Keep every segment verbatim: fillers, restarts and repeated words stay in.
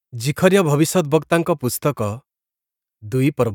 ଜିଖରିୟ ଭବିଷ୍ୟତବକ୍ତାଙ୍କ ପୁସ୍ତକ ଦୁଇ ପର୍ବ।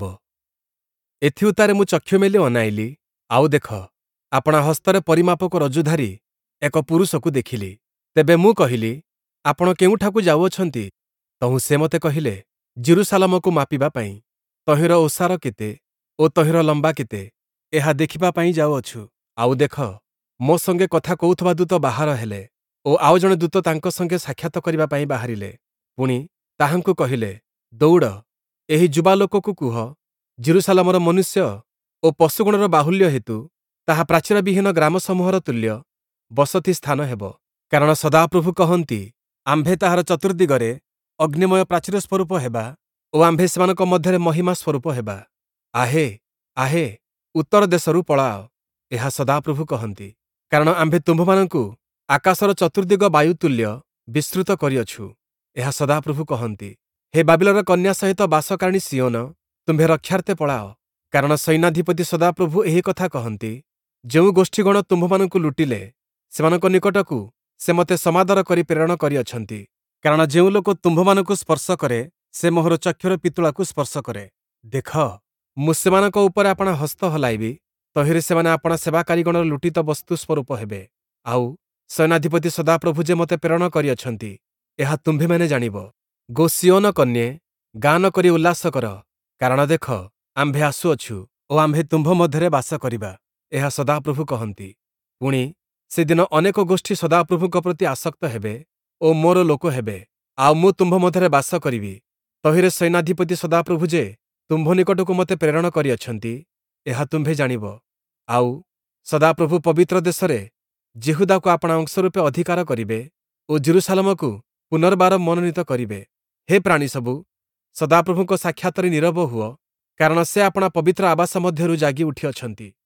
ଏଥିଉତ୍ତାରେ ମୁଁ ଚକ୍ଷୁ ମେଲି ଅନାଇଲି, ଆଉ ଦେଖ, ଆପଣା ହସ୍ତରେ ପରିମାପକ ରଜୁ ଧରି ଏକ ପୁରୁଷକୁ ଦେଖିଲି। ତେବେ ମୁଁ କହିଲି, ଆପଣ କେଉଁଠାକୁ ଯାଉଅଛନ୍ତି? ତହୁଁ ସେ ମୋତେ କହିଲେ, ଜିରୁସାଲମକୁ ମାପିବା ପାଇଁ। ତହିଁର ଓସାର କେତେ ଓ ତହିଁର ଲମ୍ବା କେତେ, ଏହା ଦେଖିବା ପାଇଁ ଯାଉଅଛୁ। ଆଉ ଦେଖ, ମୋ ସଙ୍ଗେ କଥା କହୁଥିବା ଦୂତ ବାହାର ହେଲେ ଓ ଆଉ ଜଣେ ଦୂତ ତାଙ୍କ ସଙ୍ଗେ ସାକ୍ଷାତ କରିବା ପାଇଁ ବାହାରିଲେ। ପୁଣି ତାହାଙ୍କୁ କହିଲେ, ଦୌଡ଼, ଏହି ଯୁବାଲୋକକୁ କୁହ, ଜିରୁସାଲମର ମନୁଷ୍ୟ ଓ ପଶୁଗଣର ବାହୁଲ୍ୟ ହେତୁ ତାହା ପ୍ରାଚୀରବିହୀନ ଗ୍ରାମସମୂହର ତୁଲ୍ୟ ବସତି ସ୍ଥାନ ହେବ। କାରଣ ସଦାପ୍ରଭୁ କହନ୍ତି, ଆମ୍ଭେ ତାହାର ଚତୁର୍ଦ୍ଦିଗରେ ଅଗ୍ନିମୟ ପ୍ରାଚୀର ସ୍ୱରୂପ ହେବା ଓ ଆମ୍ଭେ ସେମାନଙ୍କ ମଧ୍ୟରେ ମହିମା ସ୍ୱରୂପ ହେବା। ଆହେ, ଆହେ, ଉତ୍ତର ଦେଶରୁ ପଳାଅ, ଏହା ସଦାପ୍ରଭୁ କହନ୍ତି। କାରଣ ଆମ୍ଭେ ତୁମ୍ଭମାନଙ୍କୁ ଆକାଶର ଚତୁର୍ଦ୍ଦିଗ ବାୟୁ ତୁଲ୍ୟ ବିସ୍ତୃତ କରିଅଛୁ, ଏହା ସଦାପ୍ରଭୁ କହନ୍ତି। ହେ ବାବିଲର କନ୍ୟା ସହିତ ବାସକାରଣୀ ସିଓନ, ତୁମ୍ଭେ ରକ୍ଷାର୍ଥେ ପଳାଅ। କାରଣ ସୈନ୍ୟାଧିପତି ସଦାପ୍ରଭୁ ଏହି କଥା କହନ୍ତି, ଯେଉଁ ଗୋଷ୍ଠୀଗଣ ତୁମ୍ଭମାନଙ୍କୁ ଲୁଟିଲେ, ସେମାନଙ୍କ ନିକଟକୁ ସେ ମୋତେ ସମାଦର କରି ପ୍ରେରଣ କରିଅଛନ୍ତି। କାରଣ ଯେଉଁ ଲୋକ ତୁମ୍ଭମାନଙ୍କୁ ସ୍ପର୍ଶ କରେ, ସେ ମୋହର ଚକ୍ଷୁର ପିତୁଳାକୁ ସ୍ପର୍ଶ କରେ। ଦେଖ, ମୁଁ ସେମାନଙ୍କ ଉପରେ ଆପଣା ହସ୍ତ ହଲାଇବି, ତହିଁରେ ସେମାନେ ଆପଣା ସେବାକାରୀଗଣର ଲୁଟିତ ବସ୍ତୁ ସ୍ୱରୂପ ହେବେ। ଆଉ ସୈନ୍ୟାଧିପତି ସଦାପ୍ରଭୁ ଯେ ମୋତେ ପ୍ରେରଣ କରିଅଛନ୍ତି, ଏହା ତୁମ୍ଭେମାନେ ଜାଣିବ। ଗୋ ସିଓନ କନ୍ୟେ, ଗାନ କରି ଉଲ୍ଲାସ କର, କାରଣ ଦେଖ, ଆମ୍ଭେ ଆସୁଅଛୁ ଓ ଆମ୍ଭେ ତୁମ୍ଭ ମଧ୍ୟରେ ବାସ କରିବା, ଏହା ସଦାପ୍ରଭୁ କହନ୍ତି। ପୁଣି ସେଦିନ ଅନେକ ଗୋଷ୍ଠୀ ସଦାପ୍ରଭୁଙ୍କ ପ୍ରତି ଆସକ୍ତ ହେବେ ଓ ମୋର ଲୋକ ହେବେ, ଆଉ ମୁଁ ତୁମ୍ଭ ମଧ୍ୟରେ ବାସ କରିବି। ତହିଁରେ ସୈନ୍ୟାଧିପତି ସଦାପ୍ରଭୁ ଯେ ତୁମ୍ଭ ନିକଟକୁ ମୋତେ ପ୍ରେରଣ କରିଅଛନ୍ତି, ଏହା ତୁମ୍ଭେ ଜାଣିବ। ଆଉ ସଦାପ୍ରଭୁ ପବିତ୍ର ଦେଶରେ ଜିହୁଦାକୁ ଆପଣା ଅଂଶ ରୂପେ ଅଧିକାର କରିବେ ଓ ଜିରୁସାଲମକୁ ପୁନର୍ବାର ମନୋନୀତ କରିବେ। ହେ ପ୍ରାଣୀ ସବୁ, ସଦାପ୍ରଭୁଙ୍କ ସାକ୍ଷାତରେ ନୀରବ ହୁଅ, କାରଣ ସେ ଆପଣା ପବିତ୍ର ଆବାସ ମଧ୍ୟରୁ ଜାଗି ଉଠିଅଛନ୍ତି।